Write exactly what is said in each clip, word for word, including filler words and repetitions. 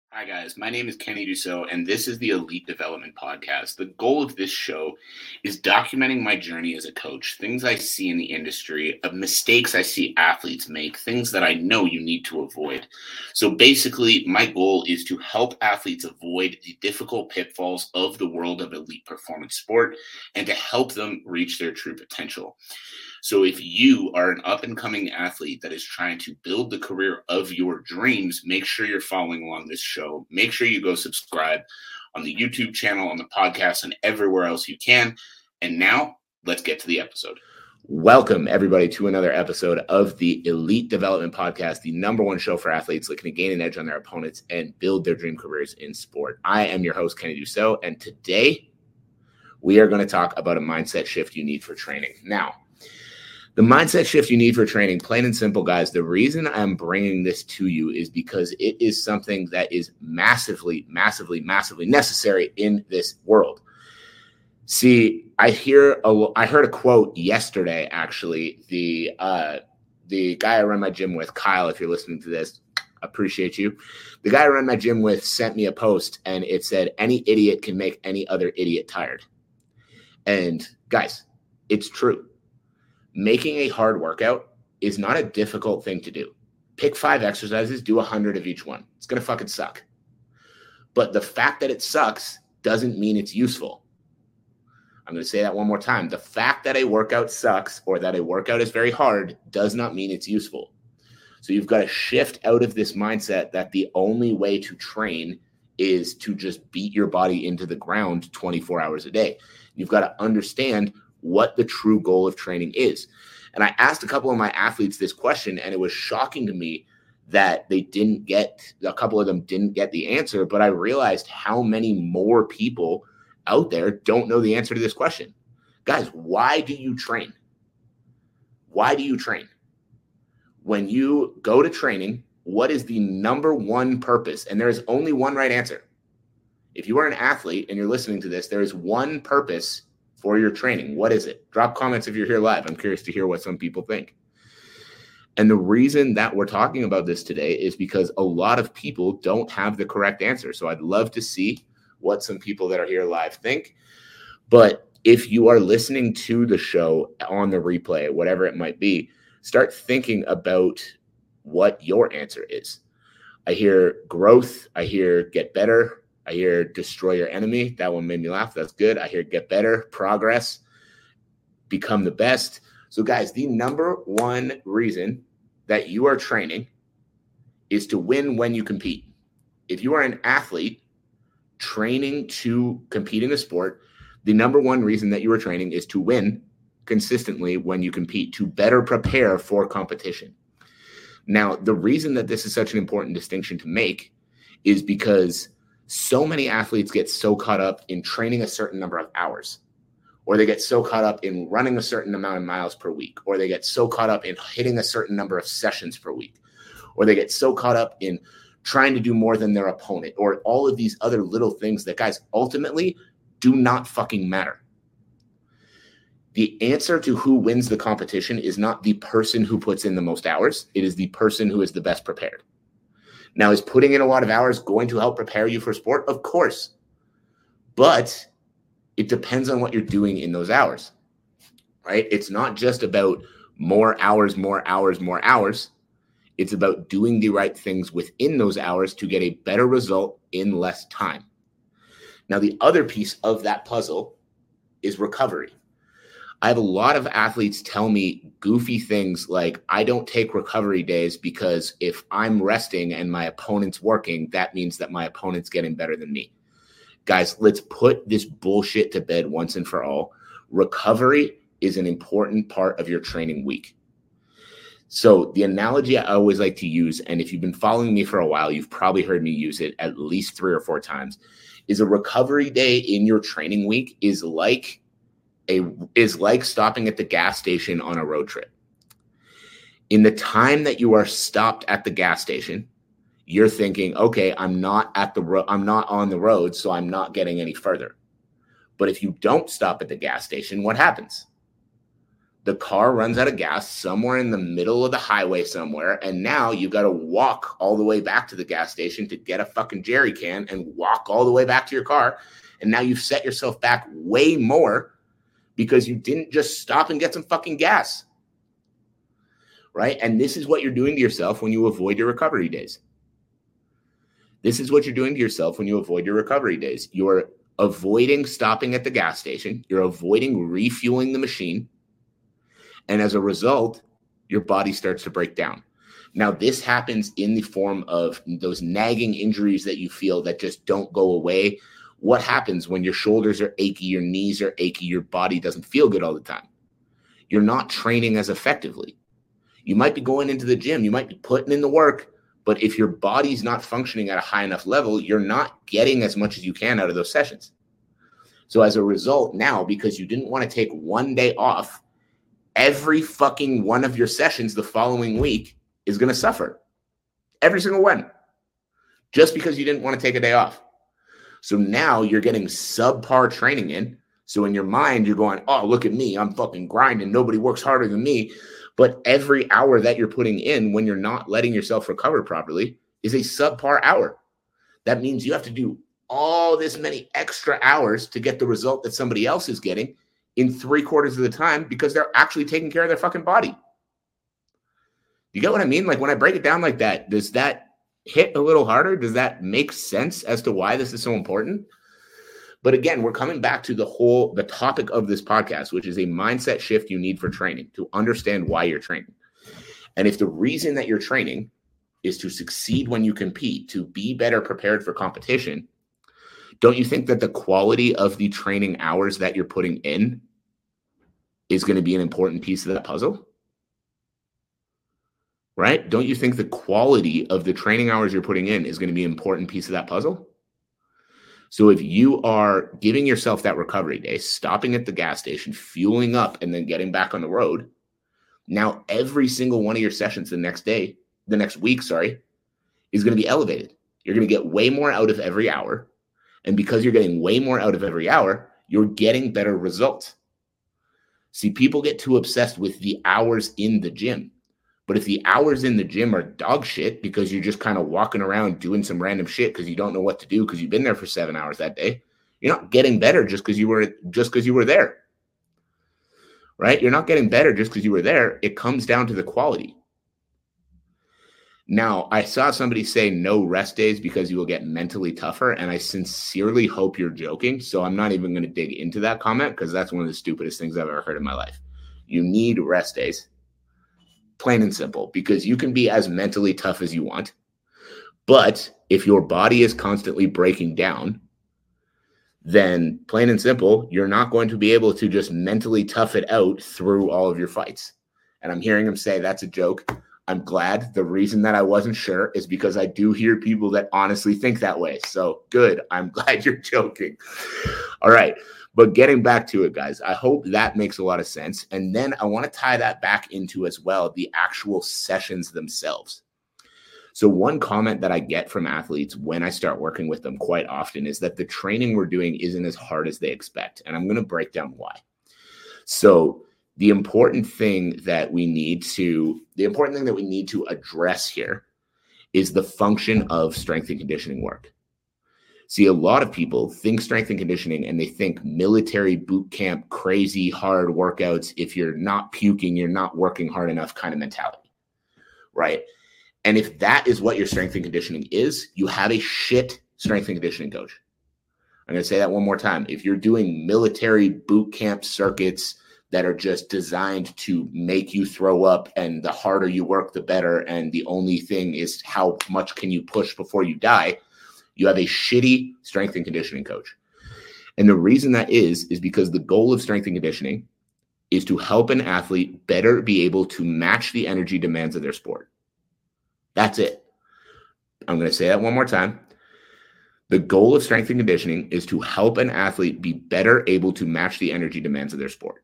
Hi, guys. My name is Kenny Dussault, and this is the Elite Development Podcast. The goal of this show is documenting my journey as a coach, things I see in the industry, of mistakes I see athletes make, things that I know you need to avoid. So basically, my goal is to help athletes avoid the difficult pitfalls of the world of elite performance sport and to help them reach their true potential. So if you are an up-and-coming athlete that is trying to build the career of your dreams, make sure you're following along this show. Make sure you go subscribe on the YouTube channel, on the podcast, and everywhere else you can. And now, let's get to the episode. Welcome, everybody, to another episode of the Elite Development Podcast, the number one show for athletes looking to gain an edge on their opponents and build their dream careers in sport. I am your host, Kenny Dussault, and today we are going to talk about a mindset shift you need for training. Now, the mindset shift you need for training, plain and simple, guys, the reason I'm bringing this to you is because it is something that is massively, massively, massively necessary in this world. See, I hear a, I heard a quote yesterday, actually. The uh, the guy I run my gym with, Kyle, if you're listening to this, appreciate you. The guy I run my gym with sent me a post, and it said, "Any idiot can make any other idiot tired." And guys, it's true. Making a hard workout is not a difficult thing to do. Pick five exercises, do a hundred of each one. It's going to fucking suck. But the fact that it sucks doesn't mean it's useful. I'm going to say that one more time. The fact that a workout sucks or that a workout is very hard does not mean it's useful. So you've got to shift out of this mindset that the only way to train is to just beat your body into the ground twenty-four hours a day. You've got to understand what the true goal of training is. And I asked a couple of my athletes this question, and it was shocking to me that they didn't get, a couple of them didn't get the answer, but I realized how many more people out there don't know the answer to this question. Guys, why do you train? Why do you train? When you go to training, what is the number one purpose? And there is only one right answer. If you are an athlete and you're listening to this, there is one purpose for your training. What is it? Drop comments if you're here live. I'm curious to hear what some people think. And the reason that we're talking about this today is because a lot of people don't have the correct answer. So I'd love to see what some people that are here live think. But if you are listening to the show on the replay, whatever it might be, start thinking about what your answer is. I hear growth. I hear get better. I hear destroy your enemy. That one made me laugh. That's good. I hear get better, progress, become the best. So guys, the number one reason that you are training is to win when you compete. If you are an athlete training to compete in a sport, the number one reason that you are training is to win consistently when you compete, to better prepare for competition. Now, the reason that this is such an important distinction to make is because so many athletes get so caught up in training a certain number of hours, or they get so caught up in running a certain amount of miles per week, or they get so caught up in hitting a certain number of sessions per week, or they get so caught up in trying to do more than their opponent, or all of these other little things that, guys, ultimately do not fucking matter. The answer to who wins the competition is not the person who puts in the most hours. It is the person who is the best prepared. Now, is putting in a lot of hours going to help prepare you for sport? Of course. But it depends on what you're doing in those hours, right? It's not just about more hours, more hours, more hours. It's about doing the right things within those hours to get a better result in less time. Now, the other piece of that puzzle is recovery. I have a lot of athletes tell me goofy things like, I don't take recovery days because if I'm resting and my opponent's working, that means that my opponent's getting better than me. Guys, let's put this bullshit to bed once and for all. Recovery is an important part of your training week. So the analogy I always like to use, and if you've been following me for a while, you've probably heard me use it at least three or four times, is a recovery day in your training week is like A, is like stopping at the gas station on a road trip. In the time that you are stopped at the gas station, you're thinking, okay, I'm not at the ro- I'm not on the road, so I'm not getting any further. But if you don't stop at the gas station, what happens? The car runs out of gas somewhere in the middle of the highway somewhere, and now you got to walk all the way back to the gas station to get a fucking jerry can and walk all the way back to your car. And now you've set yourself back way more because you didn't just stop and get some fucking gas, right? And this is what you're doing to yourself when you avoid your recovery days. This is what you're doing to yourself when you avoid your recovery days. You're avoiding stopping at the gas station. You're avoiding refueling the machine. And as a result, your body starts to break down. Now, this happens in the form of those nagging injuries that you feel that just don't go away. What happens when your shoulders are achy, your knees are achy, your body doesn't feel good all the time? You're not training as effectively. You might be going into the gym, you might be putting in the work, but if your body's not functioning at a high enough level, you're not getting as much as you can out of those sessions. So as a result, now, because you didn't want to take one day off, every fucking one of your sessions the following week is going to suffer. Every single one. Just because you didn't want to take a day off. So now you're getting subpar training in. So in your mind, you're going, oh, look at me. I'm fucking grinding. Nobody works harder than me. But every hour that you're putting in when you're not letting yourself recover properly is a subpar hour. That means you have to do all this many extra hours to get the result that somebody else is getting in three quarters of the time because they're actually taking care of their fucking body. You get what I mean? Like when I break it down like that, does that hit a little harder? Does that make sense as to why this is so important? But again, we're coming back to the whole, the topic of this podcast, which is a mindset shift you need for training to understand why you're training. And if the reason that you're training is to succeed when you compete, to be better prepared for competition, don't you think that the quality of the training hours that you're putting in is going to be an important piece of that puzzle? Right? Don't you think the quality of the training hours you're putting in is going to be an important piece of that puzzle? So if you are giving yourself that recovery day, stopping at the gas station, fueling up, and then getting back on the road, now every single one of your sessions the next day, the next week, sorry, is going to be elevated. You're going to get way more out of every hour. And because you're getting way more out of every hour, you're getting better results. See, people get too obsessed with the hours in the gym. But if the hours in the gym are dog shit because you're just kind of walking around doing some random shit because you don't know what to do because you've been there for seven hours that day, you're not getting better just because you were just because you were there. Right? You're not getting better just because you were there. It comes down to the quality. Now, I saw somebody say no rest days because you will get mentally tougher, and I sincerely hope you're joking. So I'm not even going to dig into that comment because that's one of the stupidest things I've ever heard in my life. You need rest days. Plain and simple, because you can be as mentally tough as you want. But if your body is constantly breaking down, then plain and simple, you're not going to be able to just mentally tough it out through all of your fights. And I'm hearing him say that's a joke. I'm glad. The reason that I wasn't sure is because I do hear people that honestly think that way. So good. I'm glad you're joking. All right. But getting back to it, guys, I hope that makes a lot of sense. And then I want to tie that back into as well the actual sessions themselves. So one comment that I get from athletes when I start working with them quite often is that the training we're doing isn't as hard as they expect. And I'm going to break down why. So the important thing that we need to, the important thing that we need to address here is the function of strength and conditioning work. See, a lot of people think strength and conditioning and they think military boot camp, crazy hard workouts. If you're not puking, you're not working hard enough kind of mentality, right? And if that is what your strength and conditioning is, you have a shit strength and conditioning coach. I'm going to say that one more time. If you're doing military boot camp circuits that are just designed to make you throw up and the harder you work, the better, and the only thing is how much can you push before you die, you have a shitty strength and conditioning coach. And the reason that is, is because the goal of strength and conditioning is to help an athlete better be able to match the energy demands of their sport. That's it. I'm going to say that one more time. The goal of strength and conditioning is to help an athlete be better able to match the energy demands of their sport.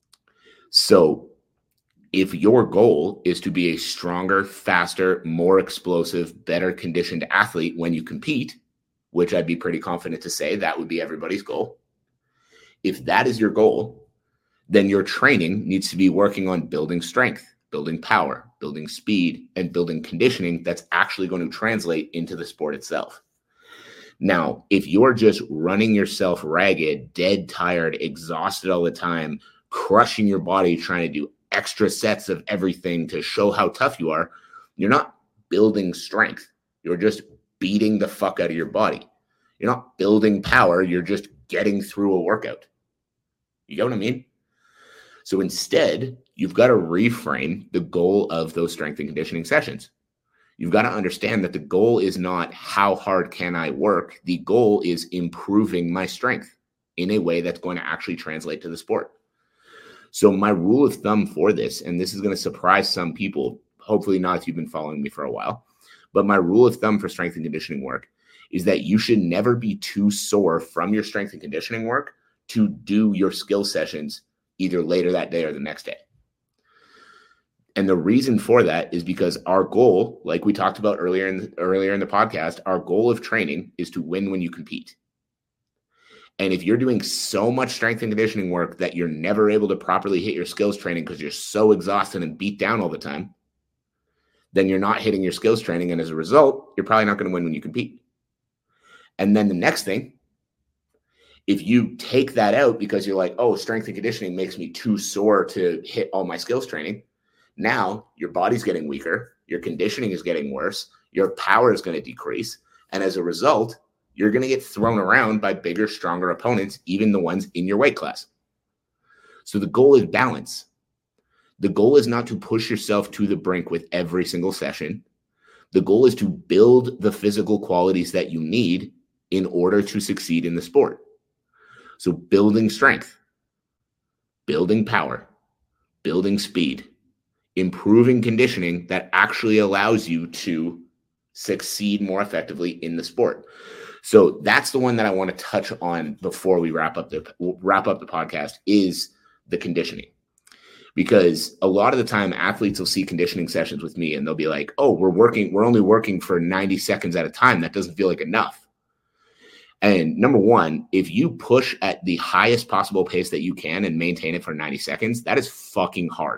So if your goal is to be a stronger, faster, more explosive, better conditioned athlete when you compete, which I'd be pretty confident to say that would be everybody's goal. If that is your goal, then your training needs to be working on building strength, building power, building speed, and building conditioning that's actually going to translate into the sport itself. Now, if you're just running yourself ragged, dead tired, exhausted all the time, crushing your body, trying to do extra sets of everything to show how tough you are, you're not building strength. You're just beating the fuck out of your body. You're not building power. You're just getting through a workout. You get what I mean? So instead, you've got to reframe the goal of those strength and conditioning sessions. You've got to understand that the goal is not how hard can I work? The goal is improving my strength in a way that's going to actually translate to the sport. So my rule of thumb for this, and this is going to surprise some people, hopefully not if you've been following me for a while, but my rule of thumb for strength and conditioning work is that you should never be too sore from your strength and conditioning work to do your skill sessions either later that day or the next day. And the reason for that is because our goal, like we talked about earlier in the, earlier in the podcast, our goal of training is to win when you compete. And if you're doing so much strength and conditioning work that you're never able to properly hit your skills training because you're so exhausted and beat down all the time, then you're not hitting your skills training. And as a result, you're probably not going to win when you compete. And then the next thing, if you take that out because you're like, oh, strength and conditioning makes me too sore to hit all my skills training, now your body's getting weaker, your conditioning is getting worse, your power is going to decrease. And as a result, you're going to get thrown around by bigger, stronger opponents, even the ones in your weight class. So the goal is balance. The goal is not to push yourself to the brink with every single session. The goal is to build the physical qualities that you need in order to succeed in the sport. So building strength, building power, building speed, improving conditioning that actually allows you to succeed more effectively in the sport. So that's the one that I want to touch on before we wrap up the wrap up the podcast is the conditioning. Because a lot of the time athletes will see conditioning sessions with me and they'll be like, oh, we're working, we're only working for ninety seconds at a time. That doesn't feel like enough. And number one, if you push at the highest possible pace that you can and maintain it for ninety seconds, that is fucking hard.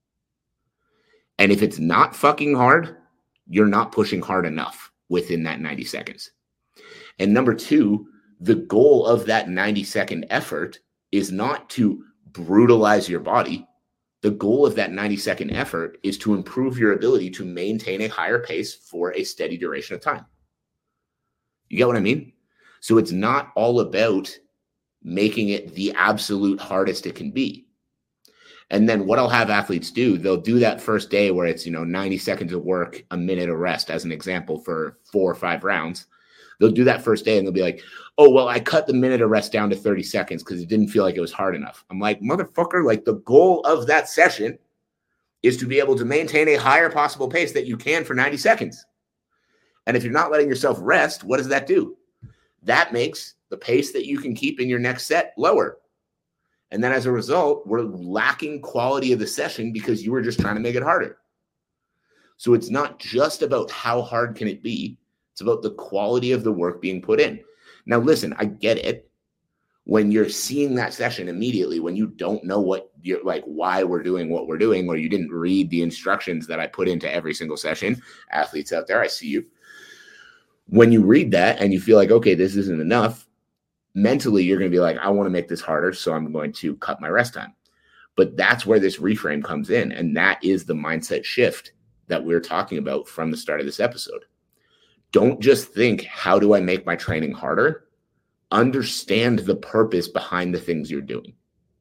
And if it's not fucking hard, you're not pushing hard enough within that ninety seconds. And number two, the goal of that ninety second effort is not to brutalize your body. The goal of that ninety second effort is to improve your ability to maintain a higher pace for a steady duration of time. You get what I mean? So it's not all about making it the absolute hardest it can be. And then what I'll have athletes do, they'll do that first day where it's, you know, ninety seconds of work, a minute of rest as an example for four or five rounds. They'll do that first day and they'll be like, oh, well, I cut the minute of rest down to thirty seconds because it didn't feel like it was hard enough. I'm like, motherfucker, like the goal of that session is to be able to maintain a higher possible pace that you can for ninety seconds. And if you're not letting yourself rest, what does that do? That makes the pace that you can keep in your next set lower. And then as a result, we're lacking quality of the session because you were just trying to make it harder. So it's not just about how hard can it be. It's about the quality of the work being put in. Now, listen, I get it. When you're seeing that session immediately, when you don't know what you're like, why we're doing what we're doing, or you didn't read the instructions that I put into every single session, athletes out there, I see you. When you read that and you feel like, okay, this isn't enough, mentally, you're going to be like, I want to make this harder, so I'm going to cut my rest time. But that's where this reframe comes in. And that is the mindset shift that we're talking about from the start of this episode. Don't just think, how do I make my training harder? Understand the purpose behind the things you're doing.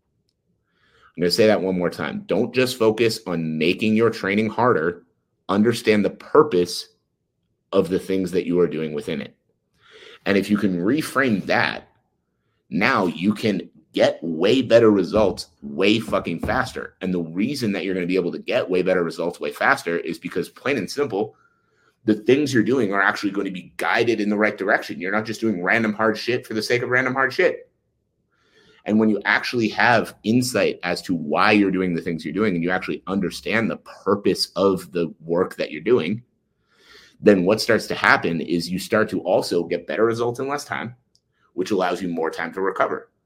I'm going to say that one more time. Don't just focus on making your training harder. Understand the purpose of the things that you are doing within it. And if you can reframe that, now you can get way better results way fucking faster. And the reason that you're going to be able to get way better results way faster is because, plain and simple, the things you're doing are actually going to be guided in the right direction. You're not just doing random hard shit for the sake of random hard shit. And when you actually have insight as to why you're doing the things you're doing, and you actually understand the purpose of the work that you're doing, then what starts to happen is you start to also get better results in less time, which allows you more time to recover.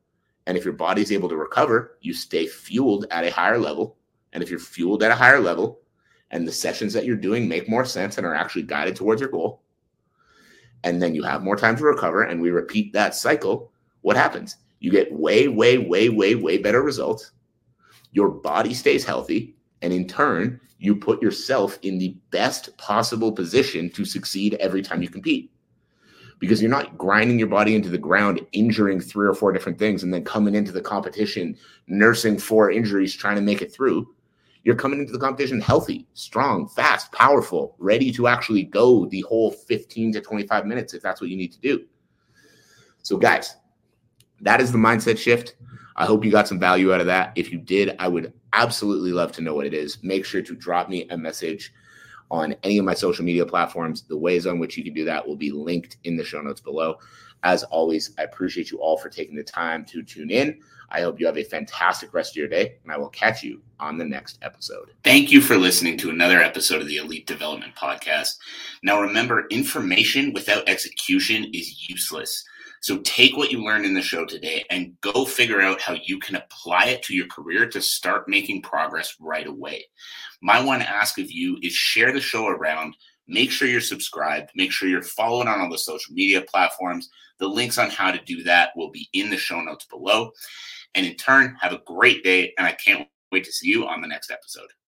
And if your body's able to recover, you stay fueled at a higher level. And if you're fueled at a higher level and the sessions that you're doing make more sense and are actually guided towards your goal, and then you have more time to recover, and we repeat that cycle, what happens? You get way, way, way, way, way better results. Your body stays healthy. And in turn, you put yourself in the best possible position to succeed every time you compete. Because you're not grinding your body into the ground, injuring three or four different things, and then coming into the competition, nursing four injuries, trying to make it through. You're coming into the competition healthy, strong, fast, powerful, ready to actually go the whole fifteen to twenty-five minutes if that's what you need to do. So guys, that is the mindset shift. I hope you got some value out of that. If you did, I would absolutely love to know what it is. Make sure to drop me a message on any of my social media platforms. The ways on which you can do that will be linked in the show notes below. As always, I appreciate you all for taking the time to tune in. I hope you have a fantastic rest of your day, and I will catch you on the next episode. Thank you for listening to another episode of the Elite Development Podcast. Now remember, information without execution is useless. So take what you learned in the show today and go figure out how you can apply it to your career to start making progress right away. My one ask of you is share the show around. Make sure you're subscribed. Make sure you're following on all the social media platforms. The links on how to do that will be in the show notes below. And in turn, have a great day, and I can't wait to see you on the next episode.